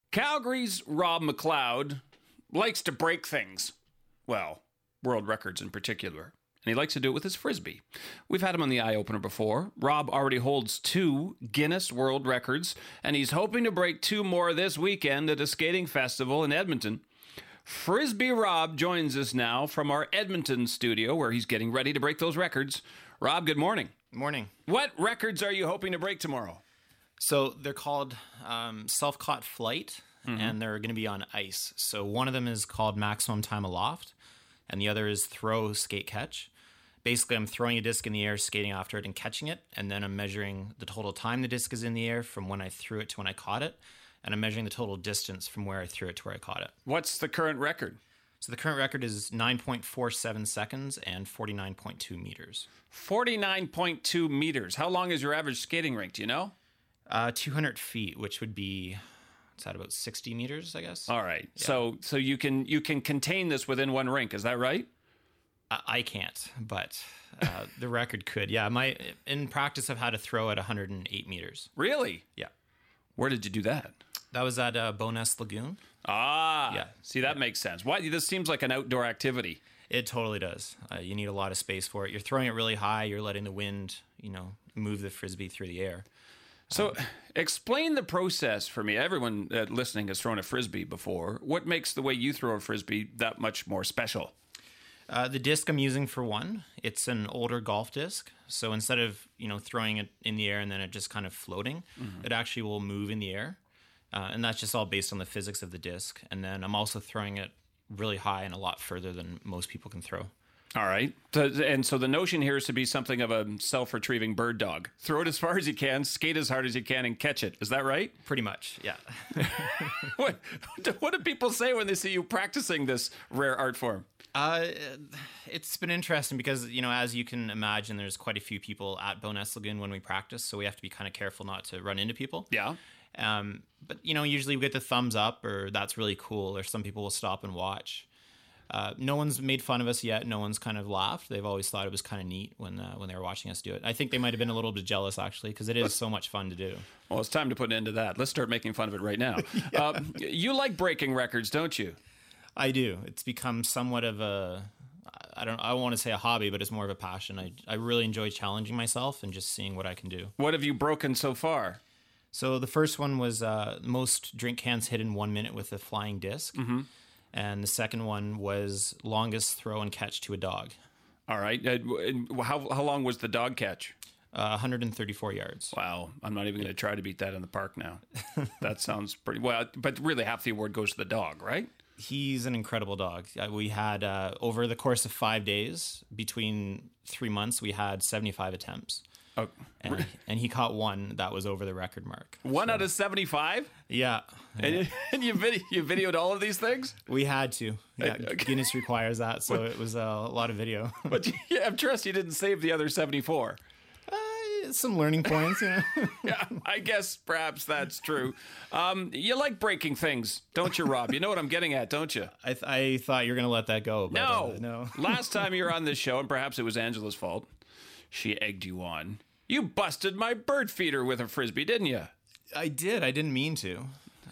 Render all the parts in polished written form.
Calgary's Rob McLeod likes to break things. Well, world records in particular. And he likes to do it with his Frisbee. We've had him on the Eye Opener before. Rob already holds 2 Guinness World Records, and he's hoping to break 2 more this weekend at a skating festival in Edmonton. Frisbee Rob joins us now from our Edmonton studio, where he's getting ready to break those records. Rob, good morning. Morning. What records are you hoping to break tomorrow? So they're called self-caught flight, and they're going to be on ice. So one of them is called maximum time aloft, and the other is throw, skate, catch. Basically, I'm throwing a disc in the air, skating after it, and catching it, and then I'm measuring the total time the disc is in the air from when I threw it to when I caught it, and I'm measuring the total distance from where I threw it to where I caught it. What's the current record? So the current record is 9.47 seconds and 49.2 meters. 49.2 meters. How long is your average skating rink, do you know? 200 feet, which would be, what's that, about 60 meters, I guess? All right. Yeah. So you can contain this within one rink, is that right? I can't, but the record could. Yeah, in practice, I've had to throw at 108 meters. Really? Yeah. Where did you do that? That was at Boness Lagoon. Ah, Yeah. See, that makes sense. Why? This seems like an outdoor activity. It totally does. You need a lot of space for it. You're throwing it really high. You're letting the wind, move the Frisbee through the air. So explain the process for me. Everyone listening has thrown a Frisbee before. What makes the way you throw a Frisbee that much more special? The disc I'm using for one, it's an older golf disc. So instead of, throwing it in the air and then it just kind of floating, it actually will move in the air. And that's just all based on the physics of the disc. And then I'm also throwing it really high and a lot further than most people can throw. All right. So the notion here is to be something of a self-retrieving bird dog. Throw it as far as you can, skate as hard as you can, and catch it. Is that right? Pretty much, yeah. What do people say when they see you practicing this rare art form? It's been interesting because, as you can imagine, there's quite a few people at Boness Lagoon when we practice, so we have to be kind of careful not to run into people. Yeah. But, usually we get the thumbs up or that's really cool, or some people will stop and watch. No one's made fun of us yet. No one's kind of laughed. They've always thought it was kind of neat when they were watching us do it. I think they might have been a little bit jealous, actually, because it is so much fun to do. Well, it's time to put an end to that. Let's start making fun of it right now. You like breaking records, don't you? I do. It's become somewhat of I want to say a hobby, but it's more of a passion. I really enjoy challenging myself and just seeing what I can do. What have you broken so far? So the first one was most drink cans hit in 1 minute with a flying disc. Mm-hmm. And the second one was longest throw and catch to a dog. All right. How long was the dog catch? 134 yards. Wow. I'm not even going to try to beat that in the park now. That sounds pretty well. But really, half the award goes to the dog, right? He's an incredible dog. We had, over the course of 5 days, between 3 months, we had 75 attempts. Oh. And he caught one that was over the record mark. One out of 75? Yeah. And you videoed all of these things? We had to. Yeah, Guinness requires that, so it was a lot of video. But I'm trust you didn't save the other 74. Some learning points, Yeah, I guess perhaps that's true. You like breaking things, don't you, Rob? You know what I'm getting at, don't you? I thought you were going to let that go. But, no. Last time you were on this show, and perhaps it was Angela's fault, she egged you on. You busted my bird feeder with a Frisbee, didn't you? I did. I didn't mean to.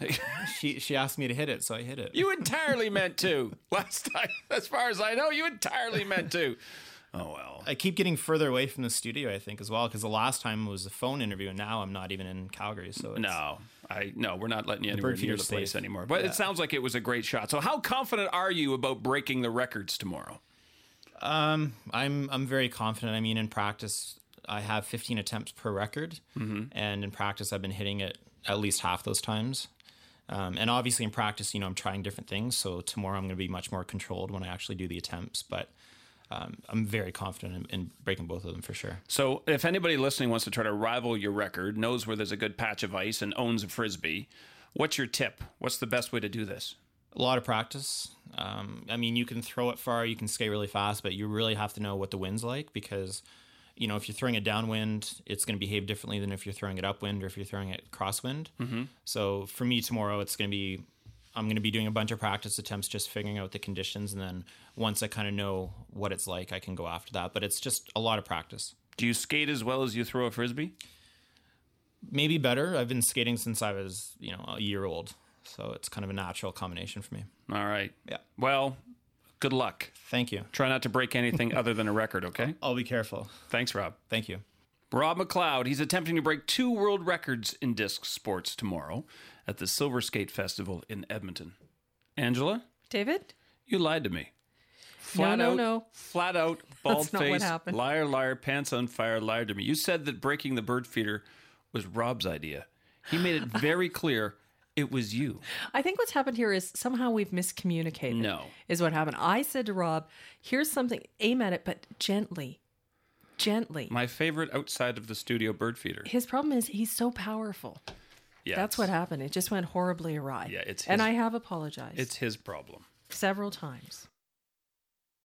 She asked me to hit it, so I hit it. You entirely meant to. Last time, as far as I know, you entirely meant to. Oh, well. I keep getting further away from the studio, I think, as well, because the last time was a phone interview, and now I'm not even in Calgary. So No, we're not letting you anywhere near the place anymore. But It sounds like it was a great shot. So how confident are you about breaking the records tomorrow? I'm very confident. I mean, in practice, I have 15 attempts per record, and in practice, I've been hitting it at least half those times. And obviously, in practice, I'm trying different things. So tomorrow, I'm going to be much more controlled when I actually do the attempts. But I'm very confident in breaking both of them for sure. So if anybody listening wants to try to rival your record, knows where there's a good patch of ice, and owns a Frisbee, what's your tip? What's the best way to do this? A lot of practice. You can throw it far, you can skate really fast, but you really have to know what the wind's like because, if you're throwing it downwind, it's going to behave differently than if you're throwing it upwind or if you're throwing it crosswind. Mm-hmm. So for me tomorrow, I'm going to be doing a bunch of practice attempts, just figuring out the conditions. And then once I kind of know what it's like, I can go after that. But it's just a lot of practice. Do you skate as well as you throw a Frisbee? Maybe better. I've been skating since I was, a year old. So it's kind of a natural combination for me. All right. Yeah. Well, good luck. Thank you. Try not to break anything other than a record, okay? I'll be careful. Thanks, Rob. Thank you. Rob McLeod, he's attempting to break 2 world records in disc sports tomorrow at the Silver Skate Festival in Edmonton. Angela, David? you lied to me. No. Flat out, bald That's not what face, happened. liar, pants on fire, lied to me. You said that breaking the bird feeder was Rob's idea. He made it very clear it was you. I think what's happened here is somehow we've miscommunicated. No. Is what happened. I said to Rob, here's something, aim at it, but gently. Gently. My favorite outside of the studio bird feeder. His problem is he's so powerful. Yeah, That's what happened. It just went horribly awry. Yeah, it's his- And I have apologized It's his problem. several times.